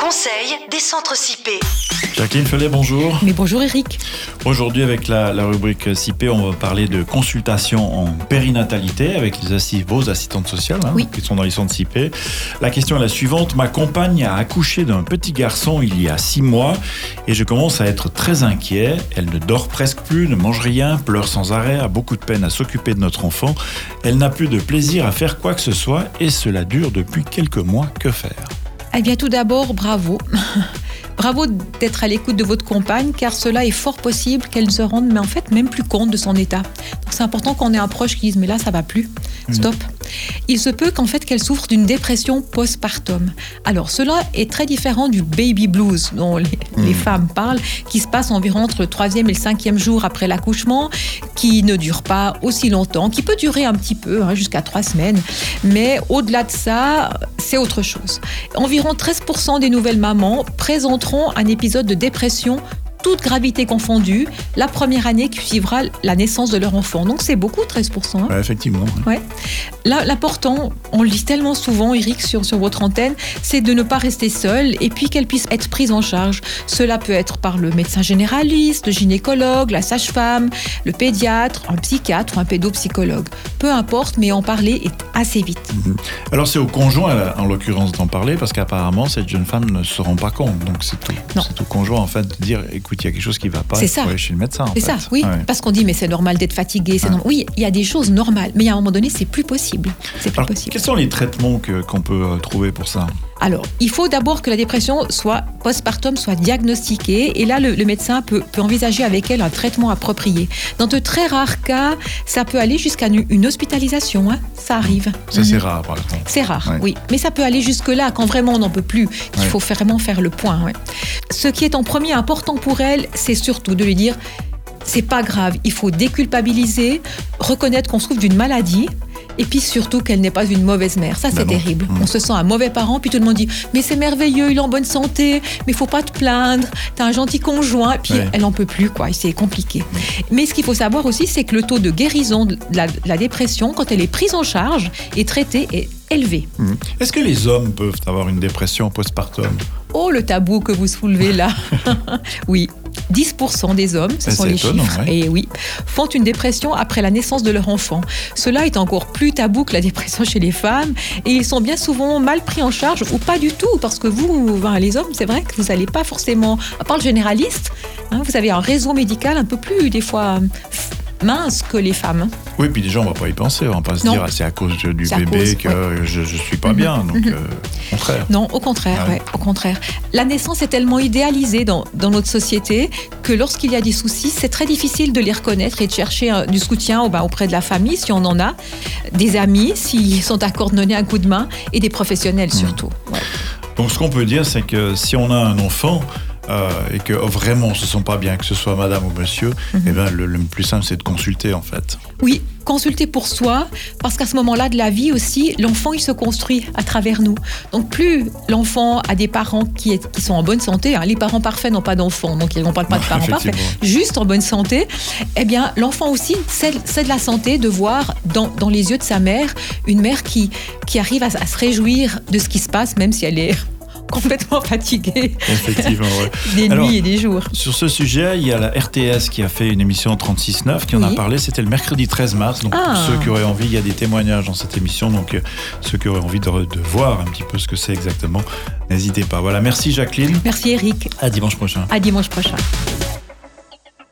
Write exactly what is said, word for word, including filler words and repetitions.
conseils des centres C I P. Jacqueline Fellet, bonjour. Mais bonjour Eric. Aujourd'hui, avec la, la rubrique C I P, on va parler de consultation en périnatalité avec les assi- vos assistantes sociales hein, oui. qui sont dans les centres C I P. La question est la suivante. Ma compagne a accouché d'un petit garçon il y a six mois et je commence à être très inquiet. Elle ne dort presque plus, ne mange rien, pleure sans arrêt, a beaucoup de peine à s'occuper de notre enfant. Elle n'a plus de plaisir à faire quoi que ce soit et cela dure depuis quelques mois. Que faire ? Eh bien tout d'abord, bravo. Bravo d'être à l'écoute de votre compagne, car cela est fort possible qu'elle ne se rende mais en fait même plus compte de son état. Donc c'est important qu'on ait un proche qui dise mais là ça va plus, stop. Mmh. Il se peut qu'en fait qu'elle souffre d'une dépression postpartum. Alors cela est très différent du baby blues dont les, mmh. les femmes parlent, qui se passe environ entre le troisième et le cinquième jour après l'accouchement, qui ne dure pas aussi longtemps, qui peut durer un petit peu hein, jusqu'à trois semaines, mais au-delà de ça, c'est autre chose. Environ treize pour cent des nouvelles mamans présenteront un épisode de dépression, toute gravité confondue, la première année qui suivra la naissance de leur enfant. Donc c'est beaucoup, treize pour cent. Hein. Ouais, effectivement. Ouais. Là, l'important, on le dit tellement souvent, Eric, sur, sur votre antenne, c'est de ne pas rester seule et puis qu'elle puisse être prise en charge. Cela peut être par le médecin généraliste, le gynécologue, la sage-femme, le pédiatre, un psychiatre ou un pédopsychologue. Peu importe, mais en parler est assez vite. Mmh. Alors c'est au conjoint, en l'occurrence, d'en parler parce qu'apparemment, cette jeune femme ne se rend pas compte. Donc c'est tout, c'est au conjoint, en fait, de dire, écoute, il y a quelque chose qui ne va pas, il faut aller chez le médecin. En c'est fait. ça, oui. Ouais. Parce qu'on dit, mais c'est normal d'être fatigué. C'est ouais. normal. Oui, il y a des choses normales, mais à un moment donné, c'est plus possible. C'est plus Alors, possible. Quels sont les traitements que, qu'on peut euh, trouver pour ça ? Alors, il faut d'abord que la dépression soit postpartum soit diagnostiquée et là, le, le médecin peut, peut envisager avec elle un traitement approprié. Dans de très rares cas, ça peut aller jusqu'à une, une hospitalisation. Hein. Ça arrive. Ça, c'est mmh. rare, par exemple. C'est rare, ouais. oui. Mais ça peut aller jusque-là, quand vraiment on n'en peut plus. Il ouais. faut vraiment faire le point. Ouais. Ce qui est en premier important pour elle, c'est surtout de lui dire c'est pas grave, il faut déculpabiliser, reconnaître qu'on souffre d'une maladie. Et puis surtout qu'elle n'est pas une mauvaise mère. Ça, c'est ben terrible. Bon. On se sent un mauvais parent, puis tout le monde dit « Mais c'est merveilleux, il est en bonne santé, mais il faut pas te plaindre, t'as un gentil conjoint. » Et puis ouais. elle n'en peut plus, quoi. C'est compliqué. Ouais. Mais ce qu'il faut savoir aussi, c'est que le taux de guérison de la, de la dépression, quand elle est prise en charge et traitée, est élevé. Mmh. Est-ce que les hommes peuvent avoir une dépression postpartum ? Oh, le tabou que vous soulevez là. Oui. dix pour cent des hommes, ce sont les étonnant, chiffres, ouais. et oui, font une dépression après la naissance de leur enfant. Cela est encore plus tabou que la dépression chez les femmes, et ils sont bien souvent mal pris en charge, ou pas du tout, parce que vous, enfin, les hommes, c'est vrai que vous n'allez pas forcément, à part le généraliste, hein, vous avez un réseau médical un peu plus, des fois, mince que les femmes. Oui, puis déjà, on ne va pas y penser. On ne va pas se non. dire ah, c'est à cause du c'est bébé cause, que ouais. je ne suis pas mm-hmm. bien. Donc, mm-hmm. euh, au contraire. Non, au contraire, ouais. Ouais, au contraire. La naissance est tellement idéalisée dans, dans notre société que lorsqu'il y a des soucis, c'est très difficile de les reconnaître et de chercher un, du soutien au, bah, auprès de la famille, si on en a, des amis, s'ils sont d'accord de donner un coup de main, et des professionnels mm. surtout. Ouais. Donc, ce qu'on peut dire, c'est que si on a un enfant, Euh, et que oh, vraiment on ne se sent pas bien, que ce soit madame ou monsieur, mm-hmm. eh ben, le, le plus simple c'est de consulter en fait. Oui, consulter pour soi, parce qu'à ce moment-là de la vie aussi, l'enfant il se construit à travers nous. Donc plus l'enfant a des parents qui, est, qui sont en bonne santé, hein, les parents parfaits n'ont pas d'enfants, donc on ne parle pas de parents parfaits, juste en bonne santé, eh bien l'enfant aussi c'est, c'est de la santé de voir dans, dans les yeux de sa mère, une mère qui, qui arrive à, à se réjouir de ce qui se passe, même si elle est complètement fatiguée. Effectivement, ouais. Des Alors, nuits et des jours. Sur ce sujet, il y a la R T S qui a fait une émission trente-six neuf qui en oui. a parlé. C'était le mercredi treize mars. Donc, ah. pour ceux qui auraient envie, il y a des témoignages dans cette émission. Donc, euh, ceux qui auraient envie de, de voir un petit peu ce que c'est exactement, n'hésitez pas. Voilà, merci Jacqueline. Merci Eric. À dimanche prochain. À dimanche prochain.